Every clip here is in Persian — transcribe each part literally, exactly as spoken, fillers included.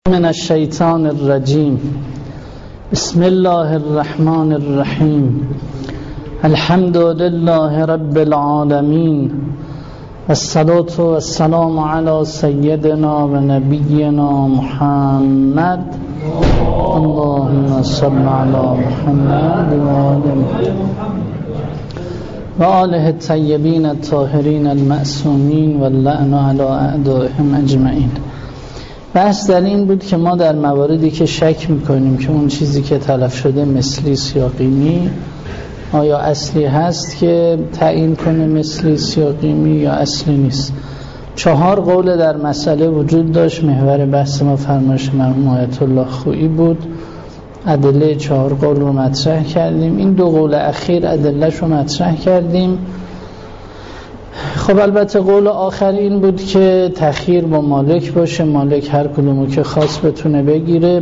من الشیطان الرجیم. بسم الله الرحمن الرحیم. الحمد لله رب العالمین والصلاة والسلام علی سیدنا و نبینا محمد. اللهم صل علی محمد و آل و آله الطیبین الطاهرین المعصومین واللعن علی اعدائهم اجمعین. بحث در این بود که ما در مواردی که شک میکنیم که اون چیزی که تلف شده مثلی است یا قیمی، آیا اصلی هست که تعیین کنه مثلی است یا قیمی یا اصلی نیست. چهار قول در مسئله وجود داشت. محور بحث ما فرمایش مرحوم آیت الله خویی بود. ادله چهار قول رو مطرح کردیم. این دو قول اخیر ادلهش رو مطرح کردیم. خب البته قول آخر این بود که تخییر با مالک باشه، مالک هر کدومو که خاص بتونه بگیره.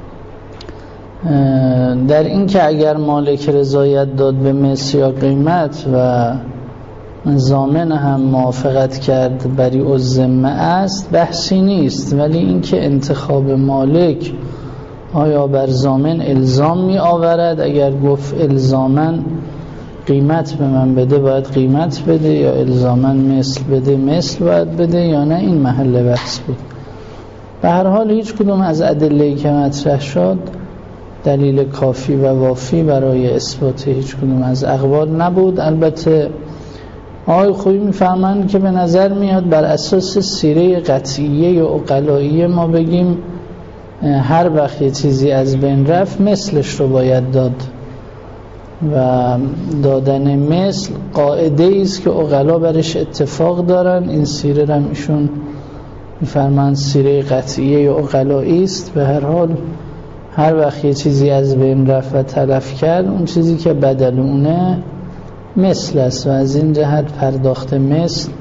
در این که اگر مالک رضایت داد به مثل یا قیمت و ضامن هم موافقت کرد بری الذمه است، بحثی نیست. ولی این که انتخاب مالک آیا بر ضامن الزام می آورد، اگر گفت الزامن قیمت به من بده باید قیمت بده، یا الزامن مثل بده مثل باید بده یا نه، این محل بحث بود. به هر حال هیچ کدوم از ادله‌ای که مطرح شد دلیل کافی و وافی برای اثبات هیچ کدوم از اقوال نبود. البته آقای خویی میفهمند که به نظر میاد بر اساس سیره قطعیه و عقلایی ما بگیم هر وقت یه چیزی از بین رفت مثلش رو باید داد و دادن مثل قاعده ایست که عقلا برش اتفاق دارن. این سیره رو ایشون میفرمایند سیره قطعیه و عقلایی است. به هر حال هر وقت یه چیزی از بین رفت و تلف کرد، اون چیزی که بدل اونه مثل است و از این جهت پرداخت مثل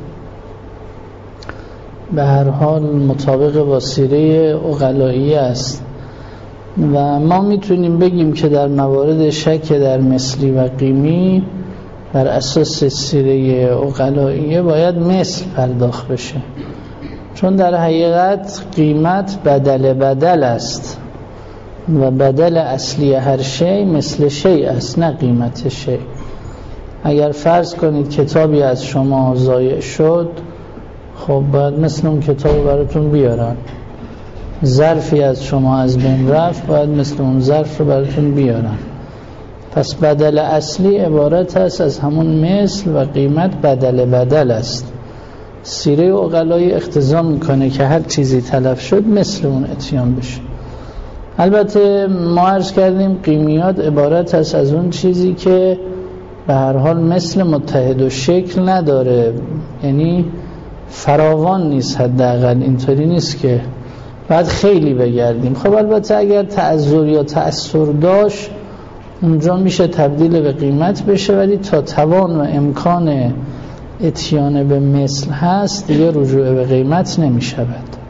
به هر حال مطابق با سیره عقلایی است. و ما میتونیم بگیم که در موارد شک در مثلی و قیمی بر اساس سیره عقلایی باید مثل پرداخت بشه، چون در حقیقت قیمت بدل بدل است و بدل اصلی هر شی مثل شی است، نه قیمت شی. اگر فرض کنید کتابی از شما ضایع شد، خب باید مثل اون کتابو براتون بیارن. ظرفی از شما از بین رفت، باید مثل اون ظرف رو براتون بیارن. پس بدل اصلی عبارت است از همون مثل و قیمت بدل بدل است. سیره عقلایی اقتضا میکنه که هر چیزی تلف شد مثل اون اتیان بشه. البته ما عرض کردیم قیمیات عبارت است از اون چیزی که به هر حال مثل متحد و شکل نداره، یعنی فراوان نیست. حداقل اینطوری نیست که بعد خیلی بگردیم. خب البته اگر تعذر یا تأثر داشت اونجا میشه تبدیل به قیمت بشه، ولی تا توان و امکان اتیان به مثل هست دیگه رجوع به قیمت نمیشود.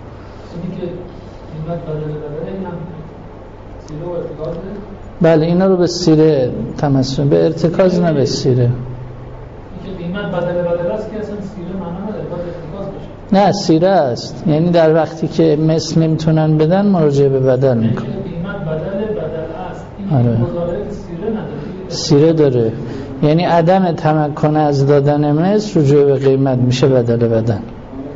بله اینا رو به سیره تمثل، به ارتکاز نه به سیره. این که قیمت بدل بدل است که اصلا سیره معنا نداره، باید ارتکاز بشه. نه سیره است، یعنی در وقتی که مثل نمیتونن بدن مراجعه به بدل میکنن. قیمت بدل بدل است، این آره. مضارعه سیره نداره. سیره داره، یعنی عدم تمکن از دادن مثل رجوع به قیمت میشه بدل بدل. یعنی در طول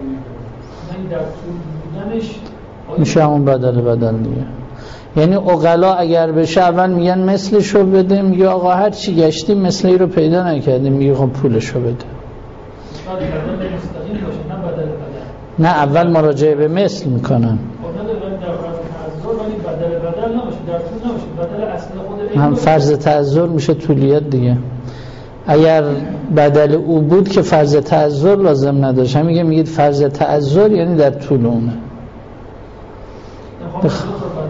بودنش میشه همون بدل بدل دیگه. یعنی عقلا اگر بشه اول میگن مثلشو بده، میگه آقا هر چی گشتیم مثلی رو پیدا نکردیم، میگه خب پولشو بده. نه اول مراجعه به مثل میکنن. هم فرض تعذر میشه طولیت دیگه. اگر بدل او بود که فرض تعذر لازم نداشت. هم میگه میگید فرض تعذر یعنی در طول اونه. بخ...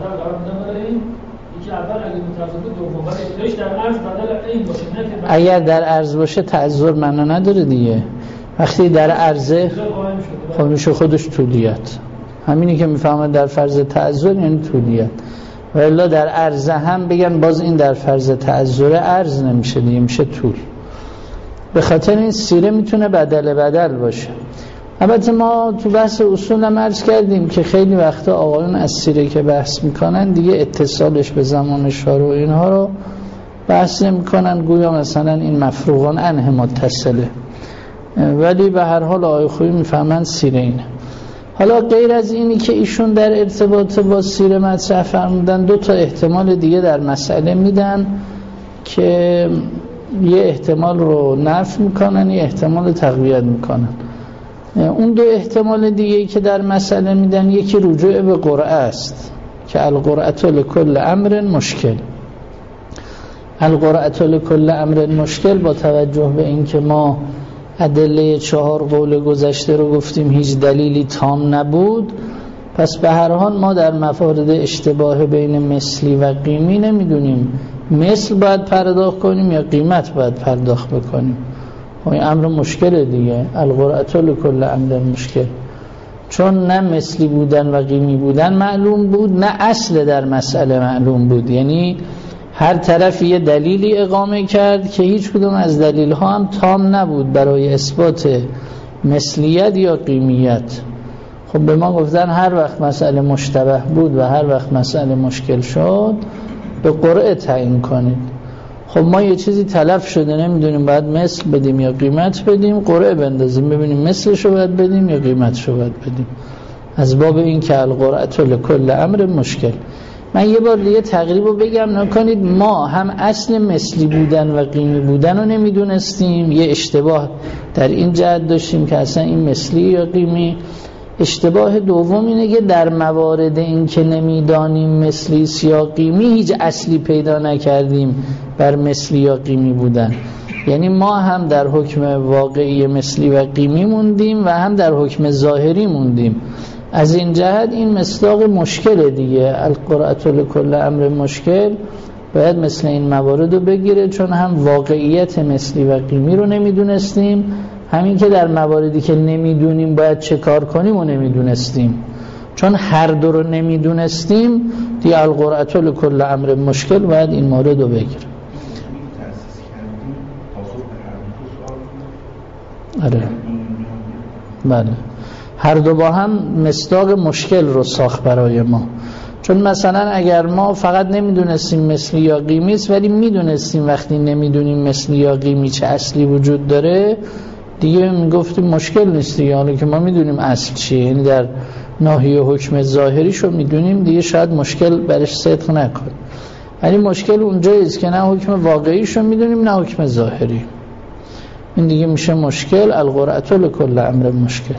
اگر در عرض باشه تعذر معنا نداره دیگه. وقتی در عرضه خب میشه خودش طولیت. همینی که میفهمه در فرض تعذر یعنی طولیت. و الا در عرضه هم بگن باز این در فرض تعذر عرض نمیشه دیگه، میشه طول. به خاطر این سیره میتونه بدل بدل باشه. البته ما تو بحث اصول هم عرض کردیم که خیلی وقتا آقایون از سیره که بحث میکنن دیگه اتصالش به زمان شارع و اینها رو بحث نمیکنن، گویا مثلا این مفروغان عنه متصله، ولی به هر حال آقای خویی میفهمن سیره اینه. حالا غیر از اینی که ایشون در ارتباط با سیره مطرح فرمودن، دو تا احتمال دیگه در مسئله میدن که یه احتمال رو نفی میکنن، یه احتمال تقویت میکنن. اون دو احتمال دیگه که در مسئله میدن، یکی رجوع به قرعه است که القرعه لکل امر مشکل. القرعه لکل امر مشکل با توجه به اینکه ما ادله چهار قول گذشته رو گفتیم هیچ دلیلی تام نبود، پس به هر حال ما در مفارد اشتباه بین مثلی و قیمی نمیدونیم مثل باید پرداخت کنیم یا قیمت باید پرداخت بکنیم. این امر مشکل دیگه، القرعه لکل امر مشکل، چون نه مثلی بودن و قیمی بودن معلوم بود، نه اصل در مسئله معلوم بود. یعنی هر طرف یه دلیلی اقامه کرد که هیچ کدوم از دلیل ها هم تام نبود برای اثبات مثلیت یا قیمیت. خب به ما گفتن هر وقت مسئله مشتبه بود و هر وقت مسئله مشکل شد به قرعه تعیین کنید. خب ما یه چیزی تلف شده نمیدونیم باید مثل بدیم یا قیمت بدیم، قرعه بندازیم ببینیم مثلشو باید بدیم یا قیمتشو باید بدیم، از باب این که القرعه لکل امر مشکل. من یه بار دیگه تقریبا بگم نکنید، ما هم اصل مثلی بودن و قیمی بودن رو نمیدونستیم، یه اشتباه در این جهت داشتیم که اصلا این مثلی یا قیمی. اشتباه دوم اینه که در موارد این که نمیدانیم مثلی یا قیمی هیچ اصلی پیدا نکردیم بر مثلی یا قیمی بودن. یعنی ما هم در حکم واقعی مثلی و قیمی موندیم و هم در حکم ظاهری موندیم. از این جهت این مصداق مشکل دیگه، القرعه لکل امر مشکل باید مثل این موارد رو بگیره، چون هم واقعیت مثلی و قیمی رو نمیدونستیم، همین که در مواردی که نمیدونیم باید چه کار کنیم و نمیدونستیم. چون هر دو رو نمیدونستیم دی القرعه لکل امر مشکل باید این مورد رو بگیره. آره بله، هر دو با هم مصداق مشکل رو ساخت برای ما. چون مثلا اگر ما فقط نمیدونستیم مثلی یا قیمی است ولی میدونستیم وقتی نمیدونیم مثلی یا قیمی چه اصلی وجود داره دیگه میگفتیم مشکل نیست دیگه، حالا که ما میدونیم اصل چیه، یعنی در ناحیه حکم ظاهریشو میدونیم دیگه شاید مشکل برش صدق نکنه. ولی مشکل اونجاییست که نه حکم واقعیشو میدونیم نه حکم ظاهری، این دیگه میشه مشکل. القرعه لکل امر مشکل.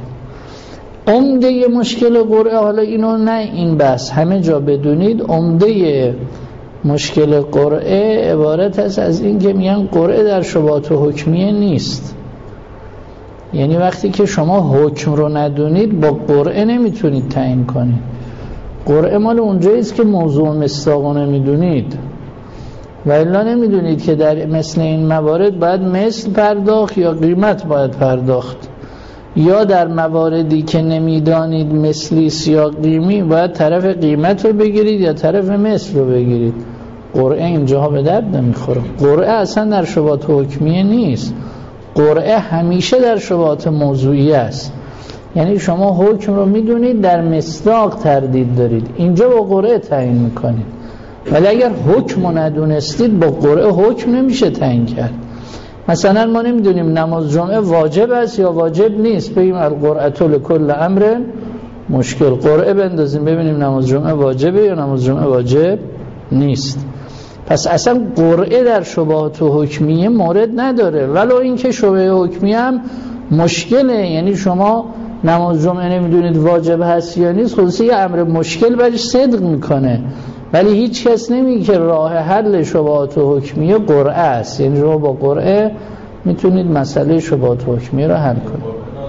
عمده مشکل قرعه، حالا اینو نه این بحث همه جا بدونید، عمده مشکل قرعه عبارت است از این که میگن قرعه در شبهات حکمیه نیست. یعنی وقتی که شما حکم رو ندونید با قرعه نمیتونید تعیین کنید. قرعه مال اونجاییست که موضوع مصداق نمیدونید، و الا نمیدونید که در مثل این موارد باید مثل پرداخت یا قیمت باید پرداخت، یا در مواردی که نمیدانید مثلی یا قیمی باید طرف قیمت رو بگیرید یا طرف مثل رو بگیرید. قرعه اینجاها به درد نمیخوره. قرعه اصلا در شبهات حکمیه نیست، قرعه همیشه در شبهات موضوعی است. یعنی شما حکم رو میدونید در مصداق تردید دارید، اینجا با قرعه تعیین میکنید. ولی اگر حکم رو ندونستید با قرعه حکم نمیشه تعیین کرد. مثلا ما نمیدونیم نماز جمعه واجب است یا واجب نیست، بگیم القرعه لکل امر مشکل، قرعه بندازیم ببینیم نماز جمعه واجبه یا نماز جمعه واجب نیست. پس اصلا قرعه در شبهات حکمیه مورد نداره، ولو اینکه شبهه حکمیه هم مشکله. یعنی شما نماز جمعه نمیدونید واجب هست یا نیست، خلاصه یه امر مشکل برش صدق میکنه، ولی هیچ کس نمیگه که راه حل شبهات حکمیه قرعه است. یعنی شما با قرعه میتونید مسئله شبهات حکمیه رو حل کنید.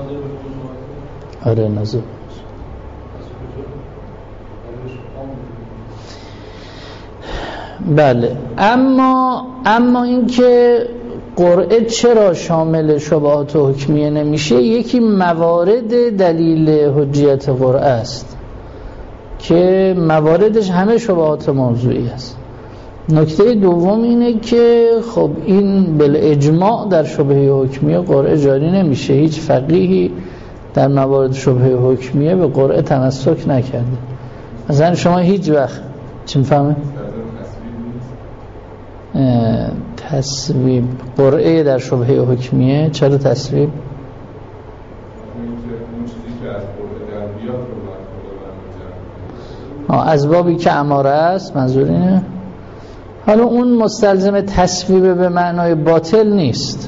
آره نظر بله. اما اما اینکه قرعه چرا شامل شبهات حکمیه نمیشه، یکی موارد دلیل حجیت قرعه است که مواردش همه شبهات موضوعی است. نکته دوم اینه که خب این بالاجماع در شبهه حکمیه قرعه جاری نمیشه. هیچ فقیهی در موارد شبهه حکمیه به قرعه تمسک نکرده. مثلا شما هیچ وقت چی میفهمه؟ تصویب قرعه در شبهه حکمیه. چرا تصویب؟ از بابی که اماره است، منظور اینه. حالا اون مستلزم تصویب به معنای باطل نیست،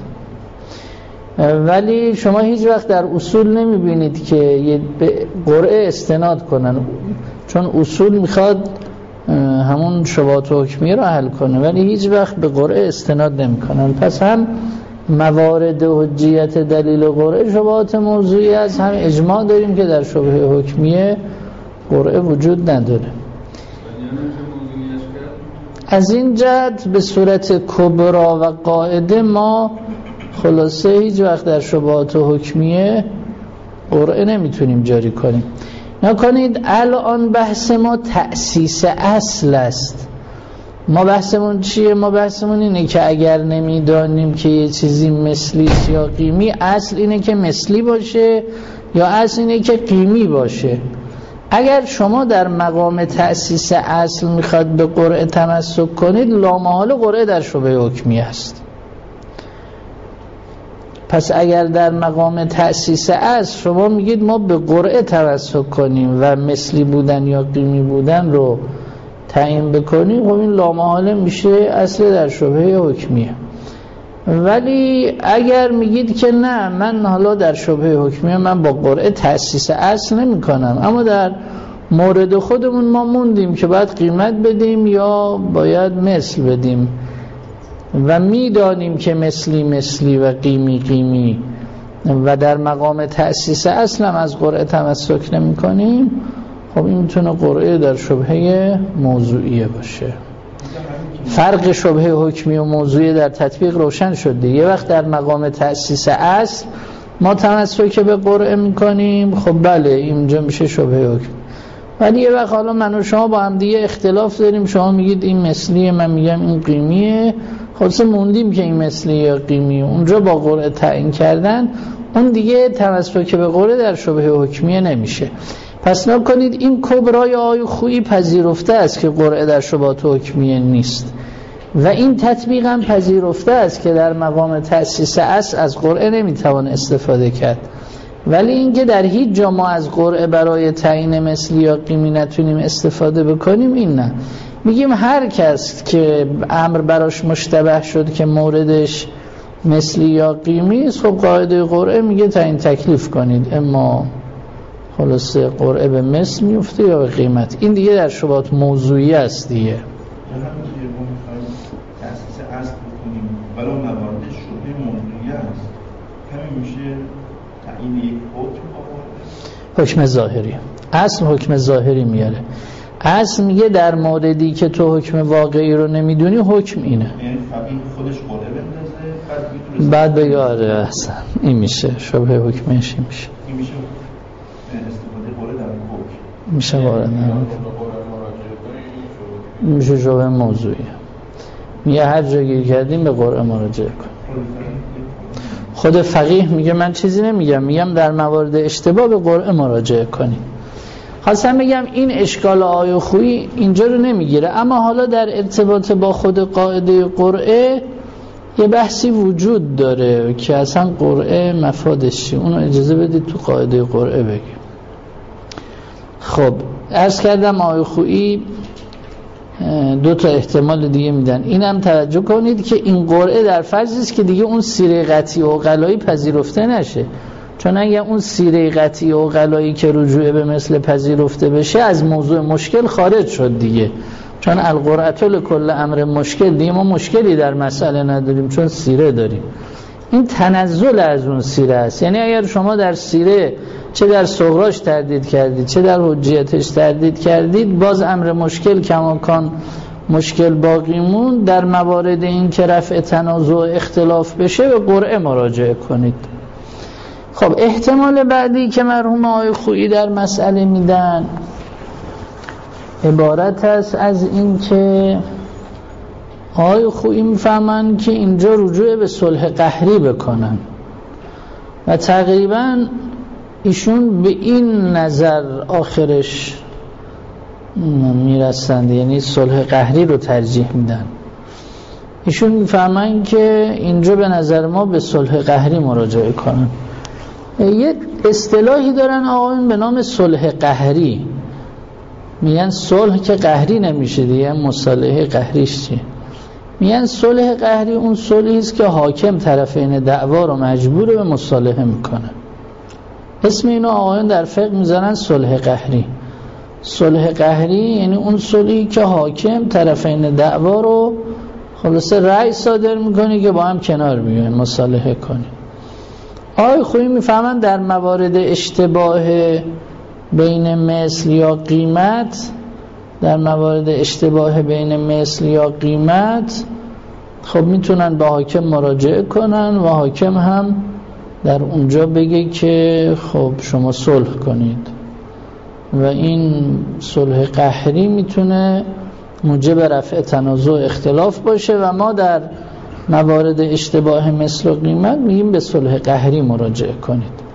ولی شما هیچ وقت در اصول نمیبینید که به قرعه استناد کنن، چون اصول میخواد همون شبهات حکمیه را حل کنه، ولی هیچ وقت به قرعه استناد نمیکنن. پس هم موارد حجیت دلیل قرعه شبهات موضوعی است، هم اجماع داریم که در شبهه حکمیه قرعه وجود نداره. از این جهت به صورت کبرا و قاعده ما خلاصه هیچ وقت در شبهات حکمیه قرعه نمیتونیم جاری کنیم. نکنید الان بحث ما تأسیس اصل است. ما بحثمون چیه؟ ما بحثمون اینه که اگر نمیدانیم که یه چیزی مثلی یا قیمی، اصل اینه که مثلی باشه یا اصل اینه که قیمی باشه. اگر شما در مقام تأسیس اصل میخواد به قرعه تمسک کنید، لامحال قرعه در شبهه حکمیه است. پس اگر در مقام تأسیس اصل شما میگید ما به قرعه تمسک کنیم و مثلی بودن یا قیمی بودن رو تعیین بکنیم، خب این لامحاله میشه اصل در شبهه حکمیه. ولی اگر میگید که نه، من حالا در شبهه حکمیه من با قرعه تأسیس اصل نمی کنم، اما در مورد خودمون ما موندیم که باید قیمت بدیم یا باید مثل بدیم و میدانیم که مثلی مثلی و قیمی قیمی و در مقام تأسیس اصل هم از قرعه تمسک نمی کنیم، خب این میتونه قرعه در شبهه موضوعیه باشه. فرق شبهه حکمی و موضوعی در تطبیق روشن شده. یه وقت در مقام تأسیس اصل ما تمسک به قرعه میکنیم، خب بله اینجا میشه شبهه حکمی. ولی یه وقت حالا من و شما با هم دیگه اختلاف داریم، شما میگید این مثلیه، من میگم این قیمیه، خلاصه موندیم که این مثلی یا قیمیه، اونجا با قرعه تعیین کردن، اون دیگه تمسک به قرعه در شبهه حکمیه نمیشه. پس نکنید این کبرای آی خویی پذیرفته است که قرعه در شبهات حکمیه نیست و این تطبیق هم پذیرفته است که در مقام تأسیس اصل از قرعه نمیتوان استفاده کرد. ولی اینکه در هیچ جا ما از قرعه برای تعیین مثلی یا قیمی نتونیم استفاده بکنیم، این نه. میگیم هر کس که امر براش مشتبه شد که موردش مثلی یا قیمی است، خب قاعده قرعه میگه تعیین تکلیف کنید، اما خلاصه قرعه به مثل میفته یا به قیمت. این دیگه در شبهات موضوعی است دیگه. تأسیس اصل بکنیم ولی موارد شبهه موضوعی است، همین میشه تعیین یک حکم. حکم ظاهری. اصل حکم ظاهری میاره. اصل میگه در موردی که تو حکم واقعی رو نمیدونی، حکم اینه. یعنی فقیه خودش قرعه بندازه، بعد بگه آره اصلا این میشه شبهه حکمش، این میشه. این میشه استفاده قرعه در حکم. میشه وارد میشه شبهه موضوعی. میگه هر جا گیر کردیم به قرعه مراجعه کن. خود فقیه میگه من چیزی نمیگم، میگم در موارد اشتباه به قرعه مراجعه کنیم. خواستم بگم این اشکال آی خویی اینجا رو نمیگیره، اما حالا در ارتباط با خود قاعده قرعه یه بحثی وجود داره که اصلا قرعه مفادش چیه، اونو اجازه بدید تو قاعده قرعه بگیم. خب عرض کردم آی خویی دو تا احتمال دیگه میدن. اینم توجه کنید که این قرعه در فرضی است که دیگه اون سیره قطعی و عقلایی پذیرفته نشه، چون اگه اون سیره قطعی و عقلایی که رجوع به مثل پذیرفته بشه از موضوع مشکل خارج شد دیگه، چون القرعة لکل امر مشکل، دیگه ما مشکلی در مسئله نداریم چون سیره داریم. این تنزل از اون سیره است. یعنی اگر شما در سیره چه در صغراش تردید کردید چه در حجیتش تردید کردید، باز امر مشکل کماکان مشکل باقی مون. در موارد این که رفع تنازع و اختلاف بشه به قرعه مراجعه کنید. خب احتمال بعدی که مرحوم آقای خویی در مسئله میدن عبارت است از این که آقای خویی میفهمن که اینجا رجوع به صلح قهری بکنن و تقریبا ایشون به این نظر آخرش میرسند، یعنی صلح قهری رو ترجیح میدن. ایشون میفهمن که اینجا به نظر ما به صلح قهری مراجعه کنن. یه اصطلاحی دارن آقایون به نام صلح قهری، میگن صلح که قهری نمیشه دیگه، مصالحه قهریش چیه؟ میگن صلح قهری اون صلحی است که حاکم طرفین دعوا رو مجبور به مصالحه میکنه. اسم اینو آقایون در فقه میذارن صلح قهری. صلح قهری یعنی اون صلحی که حاکم طرفین دعوا رو خلاصه رأی صادر میکنه که با هم کنار بیاین مصالحه کنیم. آقای خویی میفهمن در موارد اشتباه بین مثل یا قیمت، در موارد اشتباه بین مثل یا قیمت خب میتونن به حاکم مراجعه کنن و حاکم هم در اونجا بگه که خب شما صلح کنید و این صلح قهری میتونه موجب رفع تنازع اختلاف باشه و ما در موارد اشتباه مثل و قیمت میگیم به صلح قهری مراجعه کنید.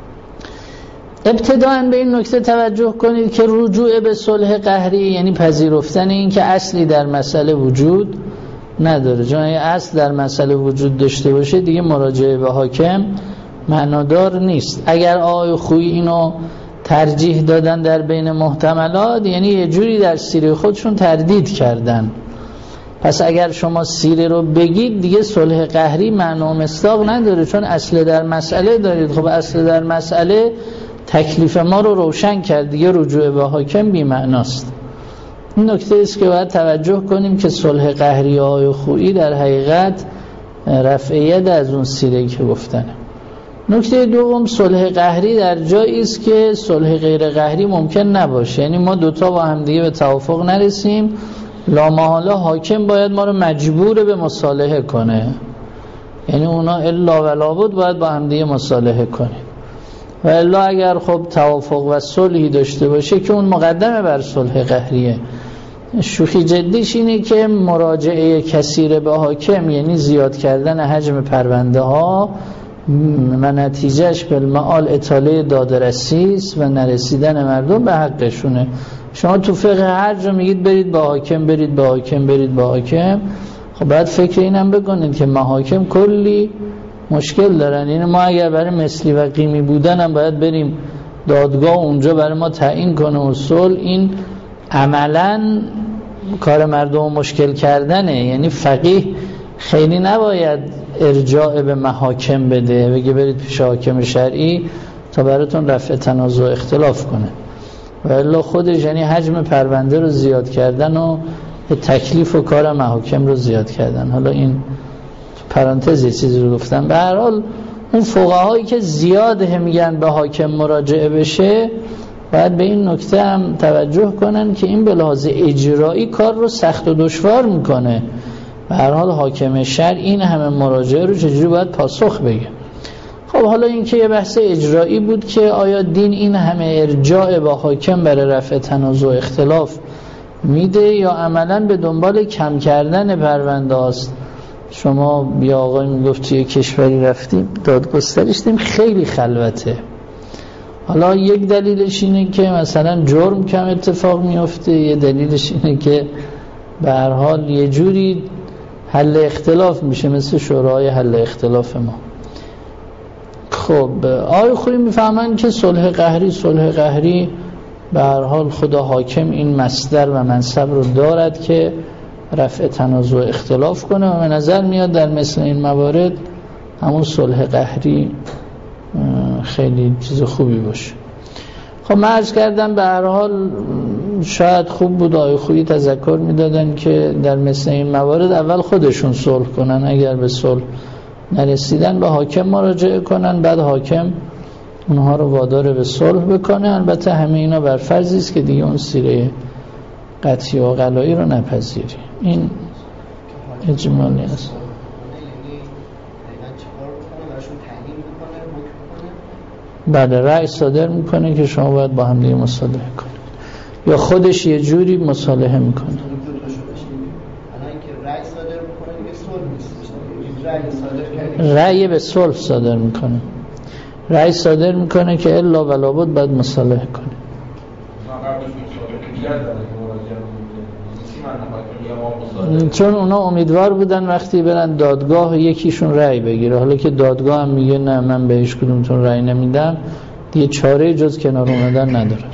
ابتداءً به این نکته توجه کنید که رجوع به صلح قهری یعنی پذیرفتن این که اصلی در مسئله وجود نداره. چون اگه اصل در مسئله وجود داشته باشه دیگه مراجعه به حاکم معنادار نیست. اگر آقای خویی اینو ترجیح دادن در بین محتملات، یعنی یه جوری در سیره خودشون تردید کردن. پس اگر شما سیره رو بگید دیگه صلح قهری معنی و مصداق نداره، چون اصل در مسئله دارید. خب اصل در مسئله تکلیف ما رو روشن کرد، دیگه رجوع به حاکم بی معناست. این نکته است که باید توجه کنیم که صلح قهری های خویی در حقیقت رفعیت از اون سیره که گفتنه. نکته دوم، صلح قهری در جایی است که صلح غیر قهری ممکن نباشه، یعنی ما دوتا با هم دیگه به توافق نرسیم، لامحاله حاکم باید ما رو مجبور به مصالحه کنه، یعنی اونا الا و لابد باید با هم دیگه مصالحه کنیم. و الا اگر خب توافق و صلحی داشته باشه که اون مقدمه بر صلح قهریه. شوخی جدیش اینه که مراجعه کثیر به حاکم یعنی زیاد کردن حجم پرونده ها و نتیجهش بالمعال اطاله دادرسی است و نرسیدن مردم به حقشونه. شما تو فقه هر جا میگید برید با حاکم، برید با حاکم، برید با حاکم، خب باید فکر اینم بکنید که محاکم کلی مشکل دارن. یعنی ما اگر برای مثلی و قیمی بودن هم باید بریم دادگاه اونجا برای ما تعیین کنه و صلح، این عملاً کار مردم مشکل کردنه. یعنی فقیه خیلی نباید ارجاع به محاکم بده، بگه برید پیش حاکم شرعی تا براتون رفع تنازع اختلاف کنه، و الا خودش یعنی حجم پرونده رو زیاد کردن و تکلیف و کار محاکم رو زیاد کردن. حالا این پرانتز یه چیزی رو گفتم. به هر حال اون فقهایی که زیاده میگن به حاکم مراجعه بشه باید به این نکته هم توجه کنن که این به لحاظ اجرایی کار رو سخت و دشوار میکنه. به هر حال حاکم شرع این همه مراجعه رو چجوری باید پاسخ بگه. خب حالا این که یه بحث اجرایی بود که آیا دین این همه ارجاع با حاکم برای رفع تنازع اختلاف میده یا عملاً به دنبال کم کردن پرونده است. شما بیا آقای میگفت توی کشوری رفتیم دادگستریش دیم خیلی خلوته. حالا یک دلیلش اینه که مثلا جرم کم اتفاق میفته، یه دلیلش اینه که به هر حال یه جوری حل اختلاف میشه مثل شورای حل اختلاف ما. خب آقای خویی میفهمن که صلح قهری صلح قهری به هر حال خدا حاکم این مصدر و منصب رو دارد که رفع تنازع اختلاف کنه و به نظر میاد در مثل این موارد همون صلح قهری خیلی چیز خوبی باشه. خب من عرض کردم به هر حال شاید خوب بود آقای خویی تذکر میدادن که در مثل این موارد اول خودشون صلح کنن، اگر به صلح نرسیدن به حاکم مراجعه کنن، بعد حاکم اونها رو وادار به صلح بکنه. البته همه اینا بر فرضی است که دیگه اون سیره قطعی و غلایی رو نپذیری. این اجمالی است. بعد رأی صادر میکنه که شما باید با هم دیگه مصالحه کنید، یا خودش یه جوری مصالحه میکنه. رأی به صلح صادر میکنه. رأی صادر میکنه که الا ولا بد باید مصالحه کنه. چون اونا امیدوار بودن وقتی برن دادگاه یکیشون رأی بگیره، حالا که دادگاه هم میگه نه من به هیچ کدومتون رأی نمیدم، دیگه چاره جز کنار اومدن نداره.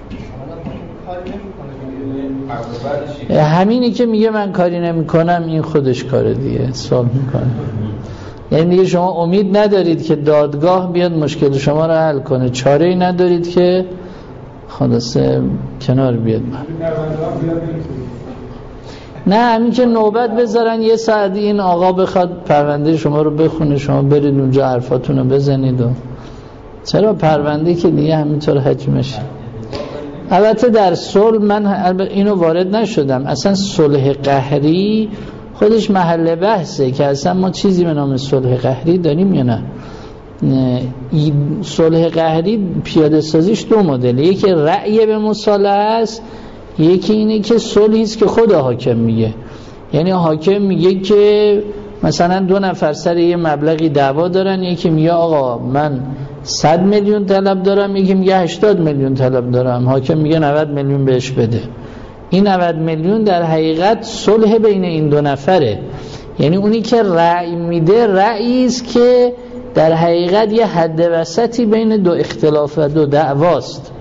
همینی که میگه من کاری نمیکنم این خودش کاره دیگه، سوال میکنه. یعنی دیگه شما امید ندارید که دادگاه بیاد مشکل شما رو حل کنه، چاره‌ای ندارید که خلاصه کنار بیاد. نه همین که نوبت بذارن یه ساعت این آقا بخواد پرونده شما رو بخونه، شما برید اونجا حرفاتون رو بزنید و چرا پرونده که دیگه همینطور حجمش. البته در صلح من اینو وارد نشدم، اصلا صلح قهری خودش محل بحثه که اصلا ما چیزی به نام صلح قهری داریم یا نه. صلح قهری پیاده سازیش دو مدل، یکی رأی به مصالحه است، یکی اینه که صلحی است که خود حاکم میگه. یعنی حاکم میگه که مثلا دو نفر سر یه مبلغی دعوا دارن، یکی میگه آقا من صد میلیون طلب دارم، یکی میگه هشتاد میلیون طلب دارم، حاکم میگه نود میلیون بهش بده. این نود میلیون در حقیقت صلح بین این دو نفره. یعنی اونی که رأی میده رأیی است که در حقیقت یه حد وسطی بین دو اختلاف و دو دعواست.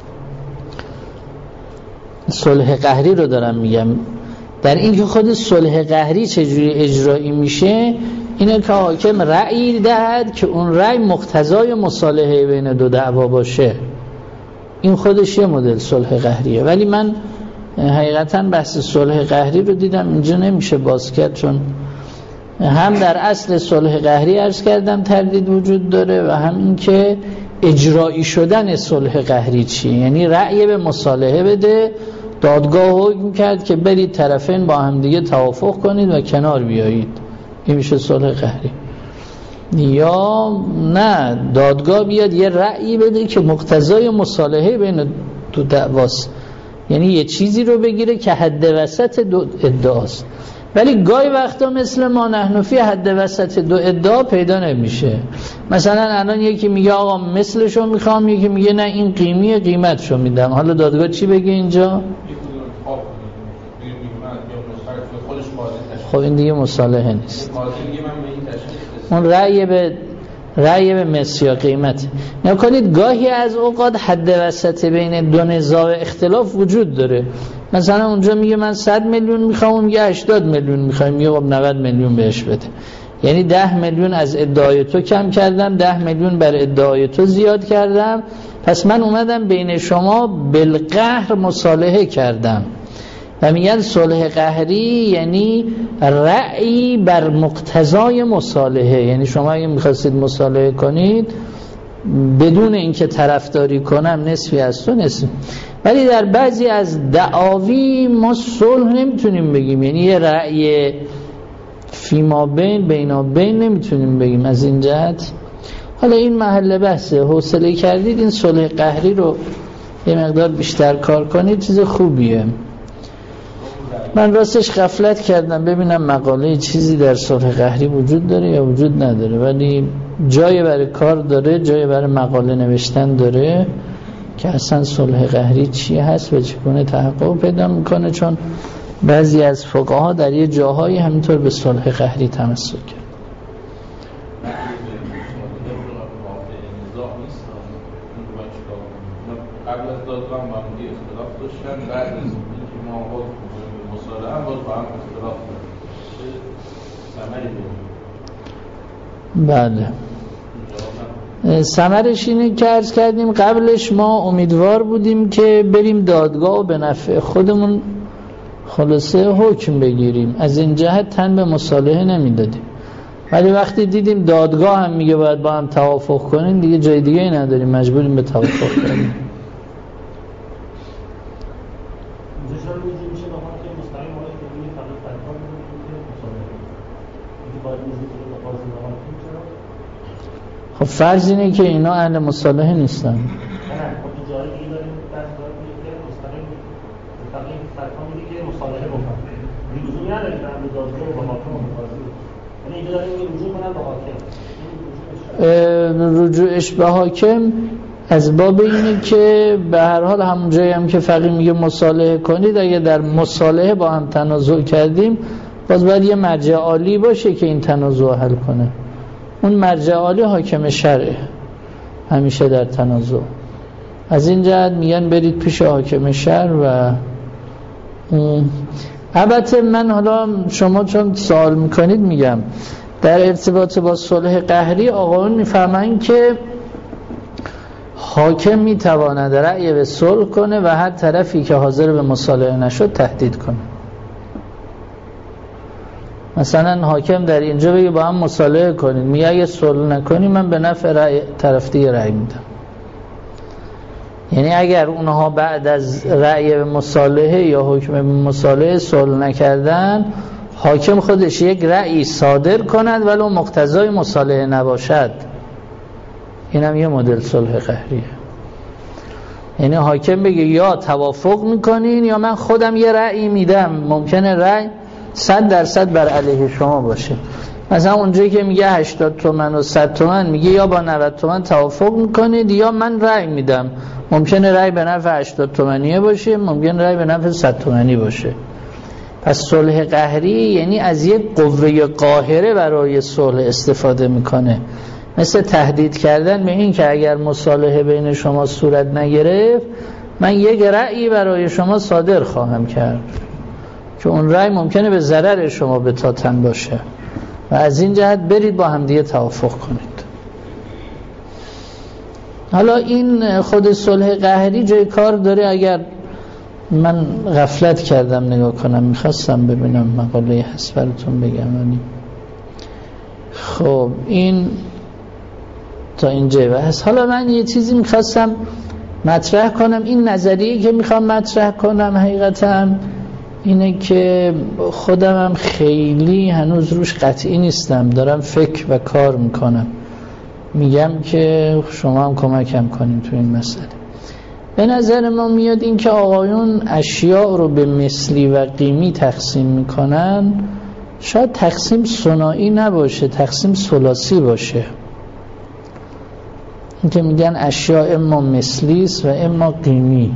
صلح قهری رو دارم میگم. در این که خود صلح قهری چجوری اجرایی میشه اینه که حاکم رأی دهد که اون رأی مقتضای مصالحه بین دو دعوا باشه. این خودش یه مدل صلح قهریه. ولی من حقیقتا بحث صلح قهری رو دیدم اینجا نمیشه باز کرد، چون هم در اصل صلح قهری عرض کردم تردید وجود داره و هم این که اجرایی شدن صلح قهری چیه. یعنی رأی به مصالحه بده، دادگاه حکم کرد که برید طرفین با هم دیگه توافق کنید و کنار بیایید، این میشه صلح قهری. یا نه دادگاه بیاد یه رأیی بده که مقتضای مصالحه بین دو دعواست، یعنی یه چیزی رو بگیره که حد وسط دو ادعاست. ولی گاهی وقتا مثل ما نحنفی حد وسط دو ادعا پیدا نمیشه. مثلا الان یکی میگه آقا مثلشو میخوام، یکی میگه نه این قیمی قیمتشو میدم. حالا دادگاه چی بگه اینجا؟ خب این دیگه مصالحه نیست، اون رأی به رأی به مثل یا قیمت. نکنید گاهی از اوقات حد وسط بین دو نزاع اختلاف وجود داره. مثلا اونجا میگه من صد میلیون میخوام، اون میگه هشتاد میلیون میخوام، میگه خب نود میلیون بهش بده. یعنی ده میلیون از ادعای تو کم کردم، ده میلیون بر ادعای تو زیاد کردم، پس من اومدم بین شما بالقهر مصالحه کردم. و میگن صلح قهری یعنی رأی بر مقتضای مصالحه. یعنی شما اگه میخواستید مصالحه کنید بدون اینکه طرفداری کنم نصفی از تو نصفی. ولی در بعضی از دعاوی ما صلح نمیتونیم بگیم، یعنی یه رأی فیما بین بینا بین نمیتونیم بگیم از این جهت. حالا این محل بحثه، حوصله کردید این صلح قهری رو یه مقدار بیشتر کار کنید چیز خوبیه. من راستش غفلت کردم ببینم مقاله چیزی در صلح قهری وجود داره یا وجود نداره، ولی جای برای کار داره، جای برای مقاله نوشتن داره که اصلا صلح قهری چی هست و چگونه تحقق پیدا میکنه، چون بعضی از فقها در یه جاهایی همینطور به صلح قهری تمسک کرد. قبل از دادگاه با هم دیگه اختلاف داشتن، بعد از اینکه ما مصالحه هم باز با هم اختلاف داشتن. بله ثمرش اینه که عرض کردیم قبلش ما امیدوار بودیم که بریم دادگاه و به نفع خودمون خلاصه حکم بگیریم، از این جهت تن به مصالحه نمیدادیم. ولی وقتی دیدیم دادگاه هم میگه باید با هم توافق کنیم دیگه جای دیگه ای نداریم، مجبوریم به توافق کنیم. خب فرض اینه که اینا اهل مصالحه نیستن. یعنی اینجا داره میگه رجوع کنن به حاکم. رجوعش به حاکم از باب اینه که به هر حال همون جایی هم که فقیه میگه مصالحه کنید، اگه در مصالحه با هم تنازع کردیم باز باید یه مرجع عالی باشه که این تنازع حل کنه. اون مرجع عالی حاکم شرعه همیشه در تنازع. از این جهت میگن برید پیش حاکم شرع. و البته من حالا شما چون سوال میکنید میگم در ارتباط با صلح قهری آقایون میفهمن که حاکم میتواند رأی به صلح کنه و هر طرفی که حاضر به مصالحه نشد تهدید کنه. مثلا حاکم در اینجا بگه با هم مصالحه کنید، میگه اگه صلح نکنی من به نفع رأی طرف دیگه رأی میدم. یعنی اگر اونها بعد از رأی به مصالحه یا حکم به مصالحه صلح نکردن، حاکم خودش یک رأی صادر کند ولو مقتضای مصالحه نباشد. اینم یه مدل صلح قهریه. یعنی حاکم بگه یا توافق میکنین یا من خودم یه رأی میدم. ممکنه رأی صد درصد بر علیه شما باشه. مثلا اونجایی که میگه هشتاد تومن و صد تومن، میگه یا با نود تومن توافق میکنید یا من رأی میدم. ممکنه رأی به نفع هشتاد تومنیه باشه، ممکنه رأی به نفع صد تومنی باشه. پس صلح قهری یعنی از یک قوه قاهره برای صلح استفاده میکنه، مثل تهدید کردن به این که اگر مصالحه بین شما صورت نگرفت من یک رأی برای شما صادر خواهم کرد که اون رأی ممکنه به ضرر شما بتاتن باشه و از این جهت برید با هم دیگه توافق کنید. حالا این خود صلح قهری جای کار داره. اگر من غفلت کردم نگاه کنم، میخواستم ببینم مقاله هست براتون بگم ولی خب این تا اینجا بس. حالا من یه چیزی میخواستم مطرح کنم. این نظریه که میخوام مطرح کنم حقیقتا اینه که خودم هم خیلی هنوز روش قطعی نیستم، دارم فکر و کار میکنم. میگم که شما هم کمکم کنیم تو این مسئله. به نظر ما میاد این که آقایون اشیاء رو به مثلی و قیمی تقسیم میکنن شاید تقسیم ثنایی نباشه، تقسیم ثلاثی باشه. این که میگن اشیاء اما مثلی است و اما قیمی،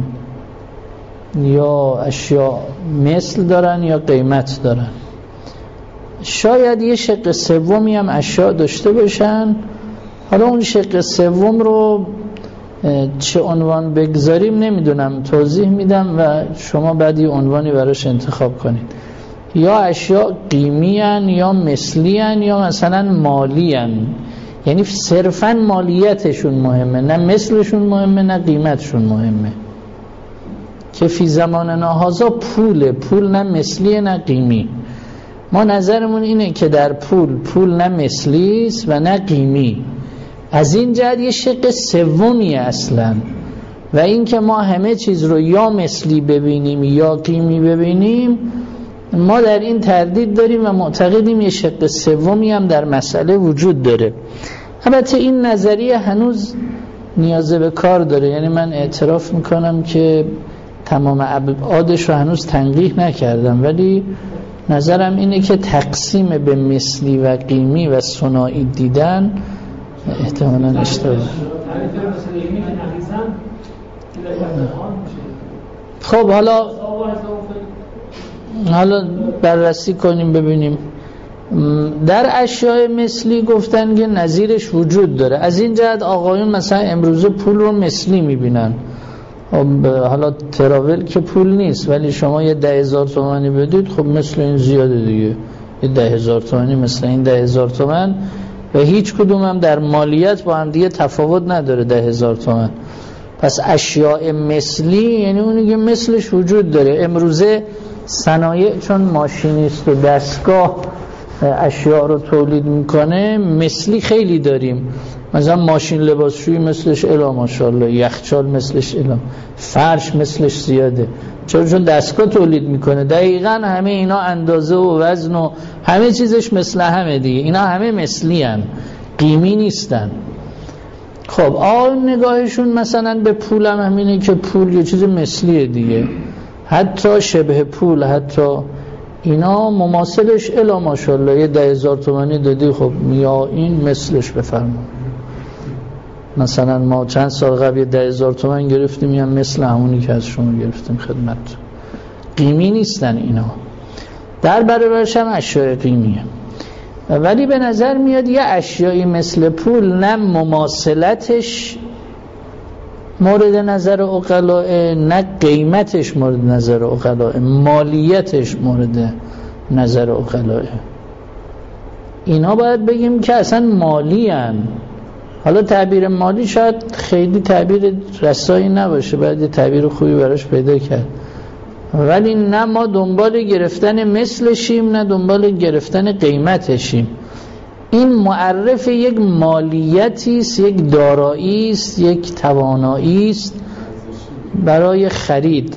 یا اشیاء مثل دارن یا قیمت دارن. شاید یه شق سومی هم اشیاء داشته باشن. حالا اون شق سوم رو چه عنوان بگذاریم نمیدونم، توضیح میدم و شما بعد یه عنوانی براش انتخاب کنید. یا اشیاء قیمی هن یا مثلی هن یا مثلا مالی هن، یعنی صرفا مالیتشون مهمه، نه مثلشون مهمه نه قیمتشون مهمه. که فی زماننا هذا پول پول نه مثلی نه قیمی. ما نظرمون اینه که در پول پول نه مثلی است و نه قیمی. از این جهت یه شق سومی اصلا، و این که ما همه چیز رو یا مثلی ببینیم یا قیمی ببینیم، ما در این تردید داریم و معتقدیم یه شق سومی هم در مسئله وجود داره. البته این نظریه هنوز نیاز به کار داره. یعنی من اعتراف میکنم که تمام ابعادش رو هنوز تنقیح نکردم، ولی نظرم اینه که تقسیم به مثلی و قیمی و ثنایی دیدن احتمالاً اشتباه. خب حالا حالا بررسی کنیم ببینیم. در اشیاء مثلی گفتن که نظیرش وجود داره. از این جهت آقایون مثلا امروزه پول رو مثلی میبینن. حالا تراول که پول نیست، ولی شما یه ده هزار تومانی بدید، خب مثل این زیاده دیگه. یه ده هزار تومانی مثل این ده هزار تومن و هیچ کدوم هم در مالیت با هم دیگه تفاوت نداره. ده هزار تومن. پس اشیاء مثلی یعنی اونی که مثلش وجود داره. امروزه صنایع چون ماشینیست و دستگاه اشیاء رو تولید میکنه، مثلی خیلی داریم. مثلا ماشین لباسشویی مثلش الا ماشاءالله، یخچال مثلش الا، فرش مثلش زیاده. چون چون دستگاه تولید میکنه. دقیقاً همه اینا اندازه و وزن و همه چیزش مثل همه دیگه. اینا همه مثلی هن، قیمی نیستن. خب آن نگاهشون مثلا به پول هم همینه که پول یه چیز مثلیه دیگه، حتی شبه پول، حتی اینا مماثلش الا ماشاءالله یه ده هزار تومانی دادی، خب یا این مثلش بفرما. مثلا ما چند سال قبل یه ده هزار تومان گرفتیم، یا مثل همونی که از شما گرفتیم خدمت. قیمی نیستن اینا، در برابرش هم اشیاء قیمیه. ولی به نظر میاد یه اشیایی مثل پول نه مماثلتش مورد نظر عقلاء، نه قیمتش مورد نظر عقلاء، مالیتش مورد نظر عقلاء. اینا باید بگیم که اصلا مالی هن. حالا تعبیر مالی شاید خیلی تعبیر رسایی نباشه، باید یه تعبیر خوبی براش پیدا کرد. ولی نه ما دنبال گرفتن مثلشیم نه دنبال گرفتن قیمتشیم. این معرف یک مالیتی است، یک دارایی است، یک توانایی است برای خرید.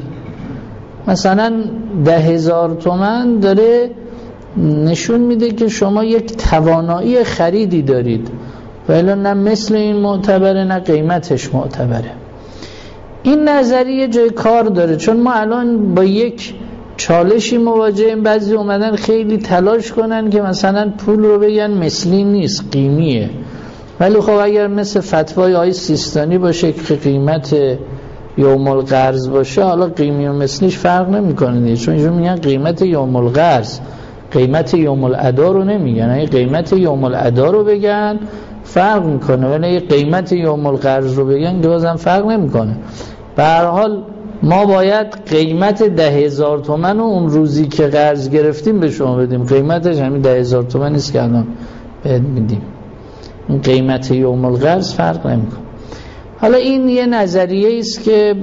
مثلا ده هزار تومان داره نشون میده که شما یک توانایی خریدی دارید، ولی نه مثل این معتبره نه قیمتش معتبره. این نظریه جای کار داره، چون ما الان با یک چالشی مواجهیم. بعضی اومدن خیلی تلاش کنن که مثلا پول رو بگن مثلی نیست، قیمیه. ولی خب اگر مثل فتوای آقای سیستانی باشه که قیمت یوم القرض باشه، حالا قیمی و مثلیش فرق نمیکنه دیگه، چون اینجا میگن قیمت یوم القرض، قیمت یوم الادا رو نمیگن. اگه قیمت یوم الادا رو بگن فرق میکنه، ولی قیمت یوم القرض رو بگن که بازم فرق نمیکنه. به هر حال ما باید قیمت ده هزار تومن رو اون روزی که قرض گرفتیم به شما بدیم. قیمتش همین ده هزار تومن نیست که الان بهت میدیم. این قیمت یوم القرض فرق نمیکنه. حالا این یه نظریه است که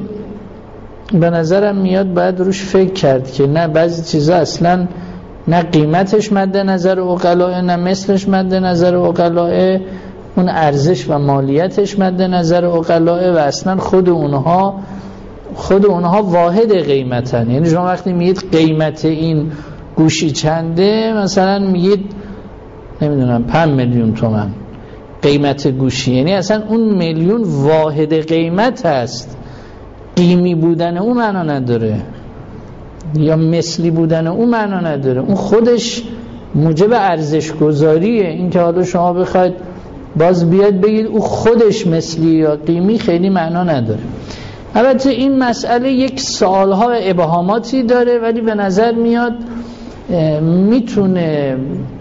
به نظرم میاد باید روش فکر کرد که نه، بعضی چیزا اصلا نه قیمتش مد نظر عقلاء نه مثلش مد نظر عقلاء، اون ارزش و مالیتش مد نظر عقلاء و اصلا خود اونها خود اونها واحد قیمتن. یعنی شما وقتی میگید قیمت این گوشی چنده، مثلا میگید نمیدونم پنج میلیون تومان قیمت گوشی، یعنی اصلا اون میلیون واحد قیمت هست. قیمی بودن اون معنا نداره یا مثلی بودن اون معنا نداره، اون خودش موجب ارزش گذاریه. این که حالا شما بخواید باز بیاد بگید او خودش مثلی یا قیمی خیلی معنا نداره. البته این مسئله یک سوالها و ابهاماتی داره، ولی به نظر میاد میتونه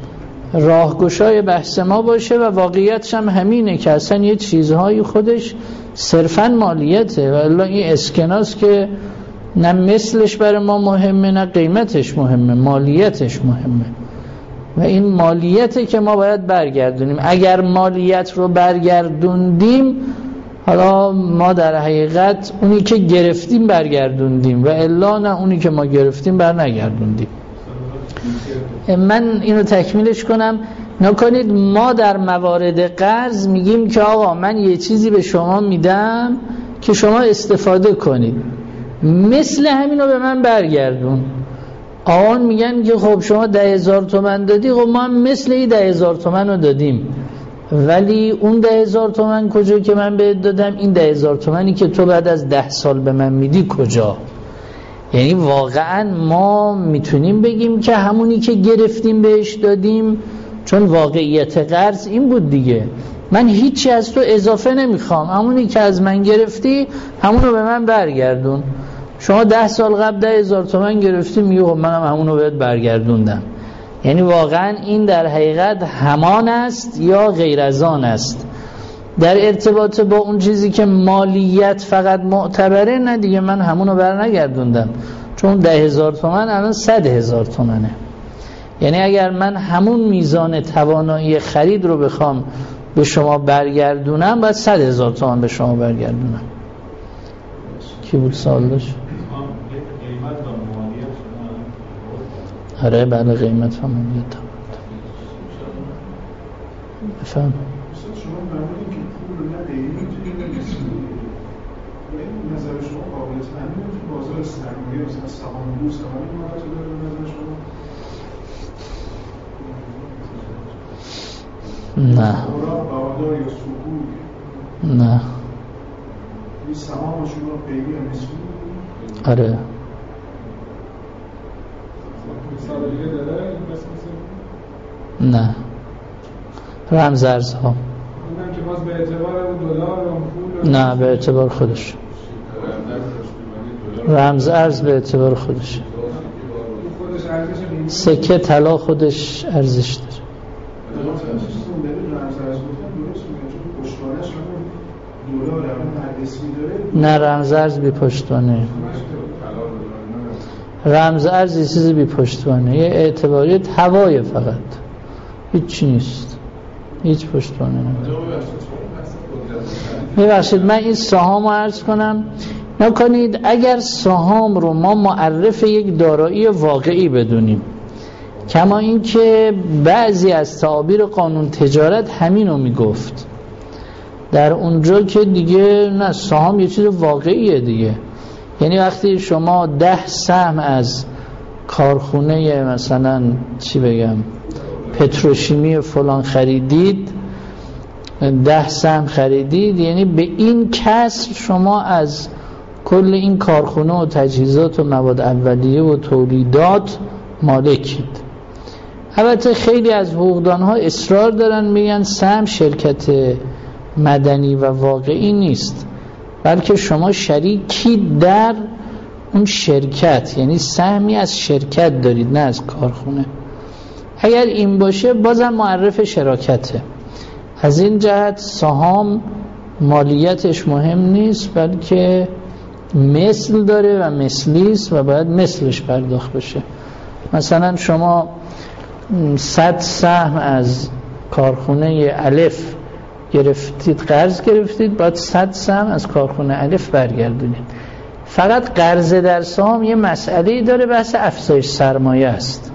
راهگشای بحث ما باشه و واقعیتش هم همینه که اصلا یه چیزهایی خودش صرفاً مالیته. والا این اسکناس که نه مثلش برای ما مهمه نه قیمتش مهمه، مالیتش مهمه و این مالیته که ما باید برگردونیم. اگر مالیت رو برگردوندیم، حالا ما در حقیقت اونی که گرفتیم برگردوندیم و الا نه، اونی که ما گرفتیم بر نگردوندیم. من اینو تکمیلش کنم. نکنید ما در موارد قرض میگیم که آقا من یه چیزی به شما میدم که شما استفاده کنید، مثل همینو به من برگردون. آقا میگن که خب شما ده هزار تومن دادی، خب ما هم مثل این ده هزار تومن رو دادیم، ولی اون ده هزار تومن کجا که من بهت دادم؟ این ده هزار تومنی که تو بعد از ده سال به من میدی کجا؟ یعنی واقعا ما میتونیم بگیم که همونی که گرفتیم بهش دادیم، چون واقعیت قرض این بود دیگه. من هیچی از تو اضافه نمیخوام، همونی که از من گرفتی همونو به من برگردون. شما ده سال قبل ده هزار تومن گرفتی، میگه خب منم همونو بهت برگردوندم. یعنی واقعا این در حقیقت همان است یا غیر از آن است. در ارتباط با اون چیزی که مالیت فقط معتبره، نه دیگه من همونو بر نگردوندم، چون ده هزار تومن الان صد هزار تومنه. یعنی اگر من همون میزان توانایی خرید رو بخوام به شما برگردونم، باید صد هزار تومن به شما برگردونم. کی بود سوال داشت؟ آره بله، قیمت و مالیت. بفهم. شما فرمودید که پول رو نه دیگه میتونید بگیرید. این نظر شما قابل تحلیله که بازار سرمایه مثلا سهام بورس همین مدت رو داره نظر شما؟ نه. بهادار یا سکوت؟ نه. این سهام شما پیگیر مثلی؟ آره. حساب دیگه داره این مثل نه رمز ارزها اونم که باز به اعتبار اون دلار و پول نه به اعتبار خودش رمز ارز به اعتبار خودش خودش ارزش سکه طلا خودش ارزش داره نه رمز ارز بی پشتوانه رمز ارز یه چیزی بی پشتوانه یه اعتباری هوای فقط هیچ چی نیست هیچ پشتوانه نداره. میبخشید من این سهام رو عرض کنم نکنید اگر سهام رو ما معرف یک دارایی واقعی بدونیم کما اینکه بعضی از تعابیر قانون تجارت همین رو میگفت در اونجا که دیگه نه سهام یه چیز واقعیه دیگه یعنی وقتی شما ده سهم از کارخونه مثلا چی بگم پتروشیمی فلان خریدید ده سهم خریدید یعنی به این کسر شما از کل این کارخونه و تجهیزات و مواد اولیه و تولیدات مالکید. البته خیلی از حقوقدان ها اصرار دارن میگن سهم شرکت مدنی و واقعی نیست بلکه شما شریکی در اون شرکت یعنی سهمی از شرکت دارید نه از کارخونه. اگر این باشه بازم معرف شراکته. از این جهت سهام مالیتش مهم نیست بلکه مثل داره و مثلی است و باید مثلش پرداخت بشه. مثلا شما صد سهم از کارخونه الف گرفتید قرض گرفتید باید صد سهم از کارخونه الف برگردونید. فقط قرض در سهام یه مسئله‌ای داره بحث افزایش سرمایه است.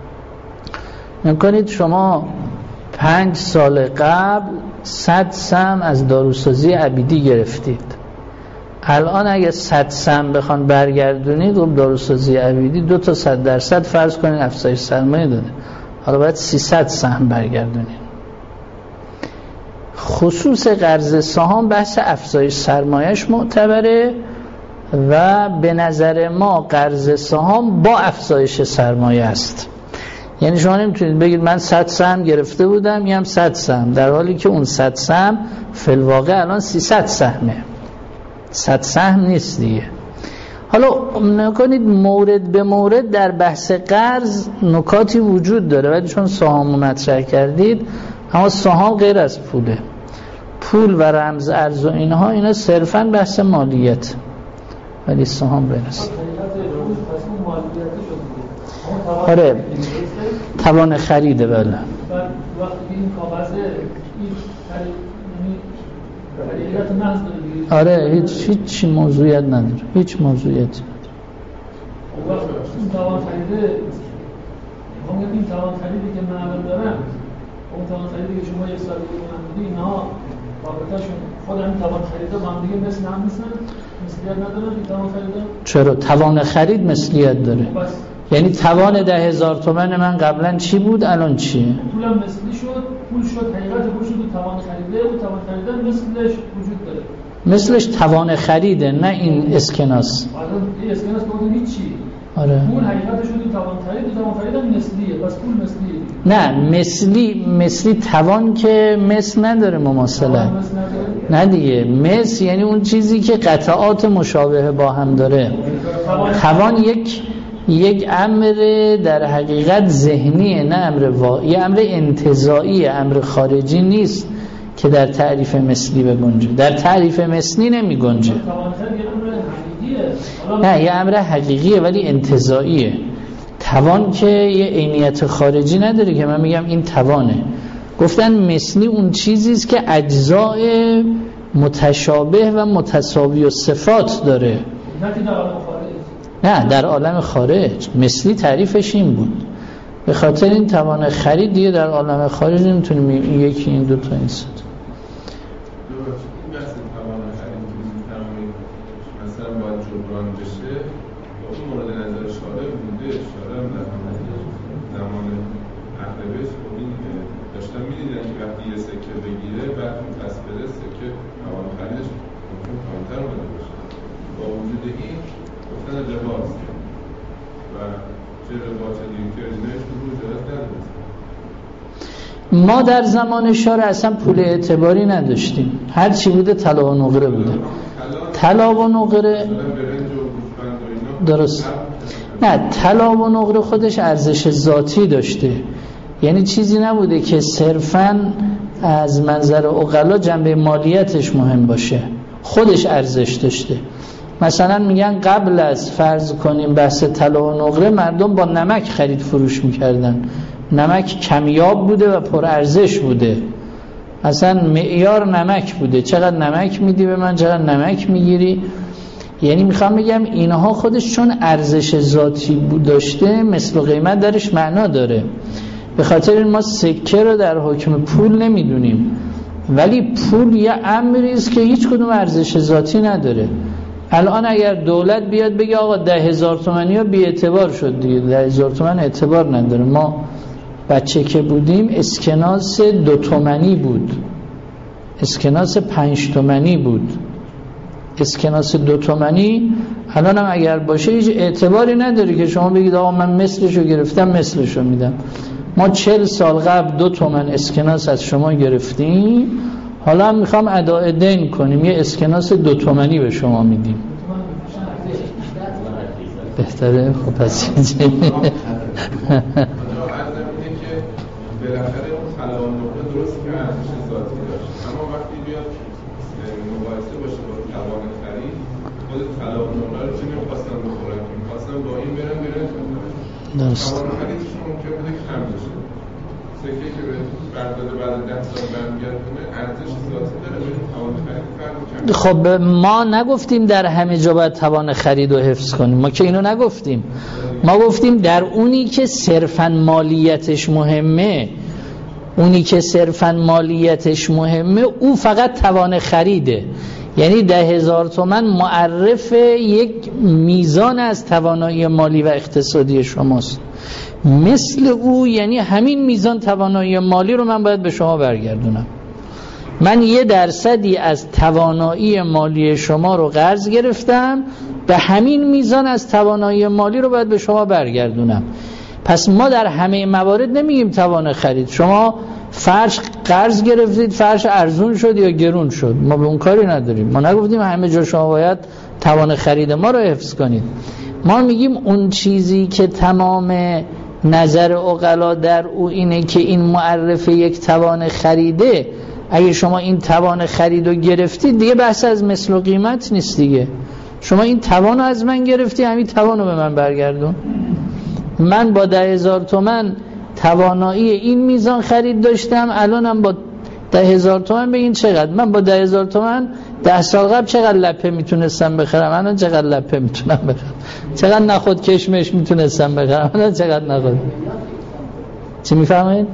نکنید شما پنج سال قبل صد سهم از داروسازی عبیدی گرفتید الان اگه صد سهم بخوان برگردونید و داروسازی عبیدی دو تا صد درصد فرض کنید افزایش سرمایه داده حالا باید سیصد سهم برگردونید. خصوص قرض سهام بحث افزایش سرمایهش معتبره و به نظر ما قرض سهام با افزایش سرمایه است. یعنی شما نمیتونید بگید من صد سهم گرفته بودم میام صد سهم در حالی که اون صد سهم فی الواقع الان سیصد سهمه صد سهم نیست دیگه. حالا نکنید مورد به مورد در بحث قرض نکاتی وجود داره ولی چون سهام مطرح کردید اما سهام غیر از پوله پول و رمز ارز و اینها اینا صرفاً بحث مالیت ولی سهام غیر است. آره توان خریده بله. وقتی این کاغذ این خریدت محض داره آره هیچ هیچ موضوعیت نداره هیچ موضوعیتی نداره. وقتی این توان خریده هم این توان خریدی که من الان دارم اون توان خریدی که شما یک سال دیگه من بودی اینها رابطه‌شون خود همین توان خریده با هم دیگه مثل هم نیستن مثلیت نداره این توان خریده. چرا توان خرید مثلیت داره یعنی توان ده هزار تومن من قبلا چی بود الان چیه؟ پولم مثلی شد پول شد حقیقت پول شد و توان خریده و توان خریده مثلش وجود داره مثلش توان خریده نه این اسکناس الان این اسکناس بودن هیچی آره پول حقیقت شد توان خرید و توان خرید هم مثلیه بس پول مثلیه نه مثلی مثلی توان که مثل نداره مماثله نه دیگه مثل یعنی اون چیزی که قطعات مشابه با هم داره. توان یک یک امر در حقیقت ذهنیه نه امر واقعی امر انتزاعی امر خارجی نیست که در تعریف مثلی بگنجه در تعریف مثلی نمی گنجه نه یه امر حقیقیه ولی انتزاعیه. توان که یه عینیت خارجی نداره که من میگم این توانه. گفتن مثلی اون چیزی است که اجزاء متشابه و متساوی و صفات داره نه در عالم خارج. مثلی تعریفش این بود به خاطر این توان خرید دیگه در عالم خارج نمیتونیم یکی این دو تا این ست مثلا باید جبران بشه با اون مورد نظر شارع بوده شارع هم در زمان اغلبش این داشتن میدیدن که وقتی یه سکه بگیره بعد اون پس بده سکه توان خریدش ممکن کامتر اومده باشه با وجود این گفتن لباس و ما در زمان شاه اصلا پول اعتباری نداشتیم، هر چی بوده طلا و نقره بوده. طلا و نقره درست نه، طلا و نقره خودش ارزش ذاتی داشته، یعنی چیزی نبوده که صرفاً از منظر عقلا جنبه مالیتش مهم باشه، خودش ارزش داشته. مثلا میگن قبل از فرض کنیم بحث طلا و نقره مردم با نمک خرید فروش میکردن، نمک کمیاب بوده و پر ارزش بوده، اصلا معیار نمک بوده، چقدر نمک میدی به من، چقدر نمک میگیری. یعنی میخوام بگم اینها خودش چون ارزش ذاتی بود داشته، مثل و قیمت درش معنا داره. به خاطر این ما سکه رو در حکم پول نمیدونیم، ولی پول یه امری است که هیچ کدوم ارزش ذاتی نداره. الان اگر دولت بیاد بگه آقا ده هزار تومانی ها بی اعتبار شد دیگه، ده هزار تومن اعتبار نداره. ما بچه که بودیم اسکناس دو تومنی بود، اسکناس پنج تومنی بود، اسکناس دو تومنی الان هم اگر باشه هیچ اعتباری نداره که شما بگید آقا من مثلشو گرفتم مثلشو میدم. ما چهل سال قبل دو تومن اسکناس از شما گرفتیم، حالا هم میخوام اداء دین کنیم یه اسکناس دو تومنی به شما میدیم. بهتره؟ خب پس بالاخره اون طلا و نقره درست که ارزش ذاتی داشت، اما وقتی بیاد مقایسه باشه با توان خرید، خود طلا و نقره رو چه نمی‌خواستن بخورن، می‌خواستن با این برن برن درست. توان خریدش ممکن بوده کم بشه. سکه که به برداده بعد ده سال برمیگردونه ارزش ذاتی داره، ولی توان خرید فرق کم. خب ما نگفتیم در همه جا باید توان خرید و حفظ کنیم، ما که اینو نگفتیم. ما گفتیم در اونی که صرفاً مالیتش مهمه، اونی که صرفاً مالیتش مهمه او فقط توان خریده، یعنی ده هزار تومن معرف یک میزان از توانایی مالی و اقتصادی شماست. مثل او یعنی همین میزان توانایی مالی رو من باید به شما برگردونم. من یه درصدی از توانایی مالی شما رو قرض گرفتم، به همین میزان از توانایی مالی رو باید به شما برگردونم. پس ما در همه موارد نمیگیم توان خرید. شما فرش قرض گرفتید، فرش ارزون شد یا گرون شد، ما به اون کاری نداریم. ما نگفتیم همه جا شما باید توان خرید ما رو حفظ کنید. ما میگیم اون چیزی که تمام نظر عقلا در او اینه که این معرف یک توان خریده، اگه شما این توان خرید رو گرفتید دیگه بحث از مثل و قیمت نیست دیگه. شما این توان رو از من گرفتی، همین توان رو به من برگردون. من با ده هزار تومن توانایی این میزان خرید داشتم، الانم با ده هزار تومن بگین چقدر. من با ده هزار تومن ده سال قبل چقدر لپه میتونستم بخرم، الان چقدر لپه میتونم بخرم، چقدر نخود کشمش میتونستم بخرم، الان چقدر نخود. چی میفهمید؟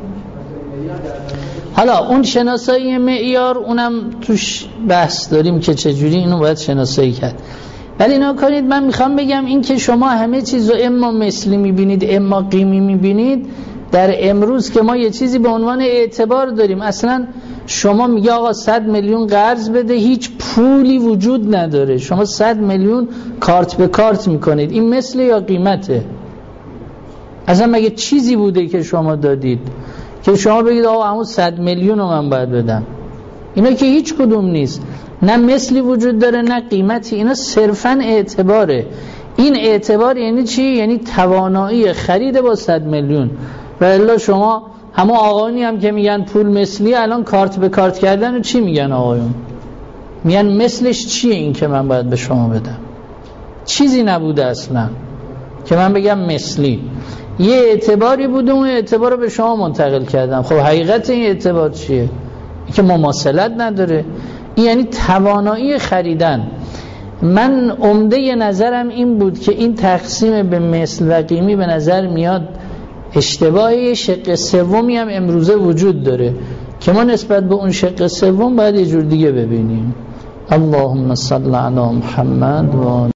حالا اون شناسایی معیار اونم توش بحث داریم که چجوری اینو باید شناسایی کرد. ولی اینا کنید، من میخوام بگم این که شما همه چیزو اما مثلی میبینید اما قیمی میبینید، در امروز که ما یه چیزی به عنوان اعتبار داریم. اصلا شما میگه آقا صد میلیون قرض بده، هیچ پولی وجود نداره، شما صد میلیون کارت به کارت میکنید، این مثل یا قیمته؟ اصلا مگه چیزی بوده که شما دادید که شما بگید آقا همون صد میلیون رو من باید بدم؟ اینا که هیچ کدوم نیست، نه مثلی وجود داره نه قیمتی، اینا صرفاً اعتباره. این اعتبار یعنی چی؟ یعنی توانایی خرید با صد میلیون. و الا شما همه آقایونی هم که میگن پول مثلی، الان کارت به کارت کردن و چی میگن آقایون؟ میگن مثلش چیه این که من باید به شما بدم؟ چیزی نبوده اصلا که من بگم مثلی. یه اعتباری بوده، اون اعتبار رو به شما منتقل کردم. خب حقیقت این اعتبار چیه؟ این که مماثلت نداره، این یعنی توانایی خریدن. من عمده نظرم این بود که این تقسیم به مثل و قیمی به نظر میاد اشتباهی. شق سومی هم امروزه وجود داره که ما نسبت به اون شق سوم باید یه جور دیگه ببینیم. اللهم صل علی محمد و